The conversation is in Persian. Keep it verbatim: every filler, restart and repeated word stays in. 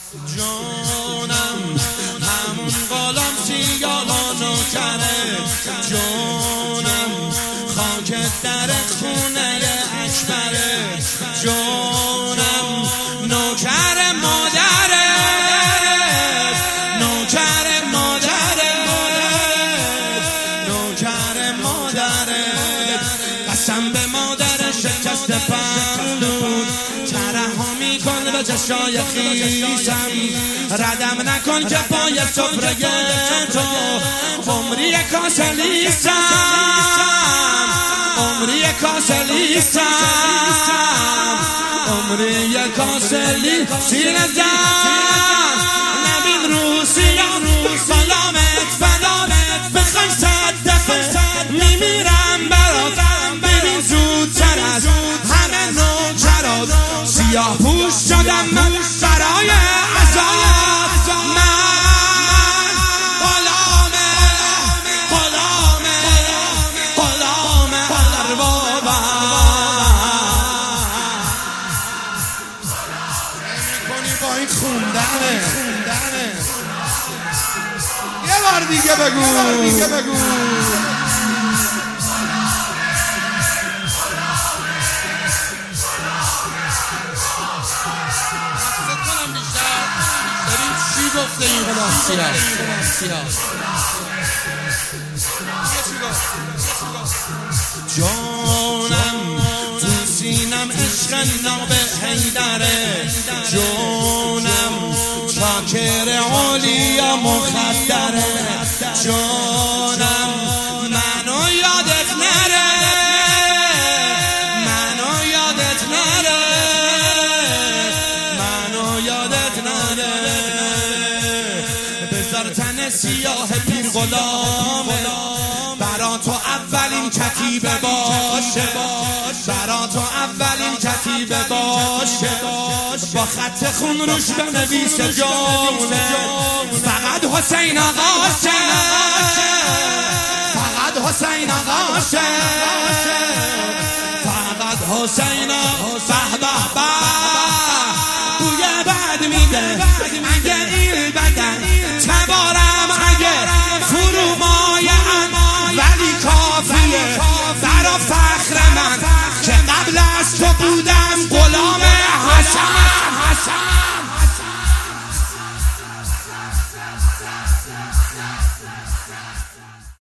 جونم همون غلام سیاهانو کره، جونم خاک در خونه اکبره، جونم نوکر مادره، نوکر مادره، نوکر مادره. قسم به مادر شکست پهلود، ترحم میکن به چشای خیسم، ردم نکن که پای سفره تو عمری کاسلیستم، عمری کاسلیستم، عمری کاسلی سینه زن. نبین روسیان سلامت فلامت بخوای صد دفعه میمیرم برات، ببین زودتر از همه نوکرات سیاه پوش شدم من برای عذاب. من غلام غلام غلام اربابم. میکنی با این خوندنه خوندنه یه بار دیگه بگو یه بار دیگه بگو. چی گفته این غلام سیاه سیاه؟ جونم تو سینم عشق ناب حیدره، جونم چاکر عالیا مخدره، جونم منو یادت نره، منو یادت نره، منو یادت نره. بذار تن سیاه پیر غلامه، برا تو اولین کتیبه باشه، برا تو اولین کتیبه باشه، با خط خون روش بنویس جونه، فقط حسین آقاشه، فقط حسین آقاشه، فقط حسین آقاشه. به به بوی بد میده اگه این بدن، تبارم اگه فرومایه‌ام، ولی کافیه برا فخر من که قبل از تو بودم غلام حسن.